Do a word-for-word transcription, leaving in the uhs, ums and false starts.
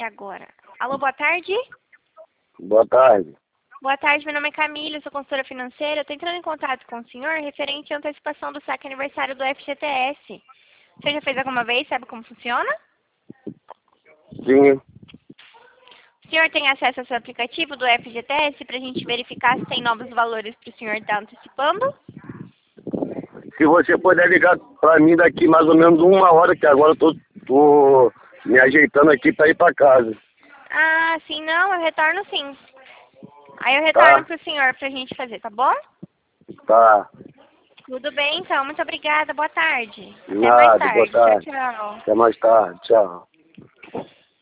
aqui agora. Alô, boa tarde? Boa tarde. Boa tarde, meu nome é Camila, eu sou consultora financeira. Eu tô entrando em contato com o senhor referente à antecipação do saque aniversário do F G T S. O senhor já fez alguma vez? Sabe como funciona? Sim. O senhor tem acesso ao seu aplicativo do F G T S pra gente verificar se tem novos valores pro senhor estar antecipando? Se você puder ligar pra mim daqui mais ou menos uma hora, que agora eu tô, tô me ajeitando aqui pra ir pra casa. Ah, sim, não, eu retorno sim. Aí eu Tá? retorno pro senhor pra gente fazer, tá bom? Tá. Tudo bem, então. Muito obrigada. Boa tarde. Até mais Nada, boa tarde. Tchau, tarde. tchau. Até mais tarde. Tchau.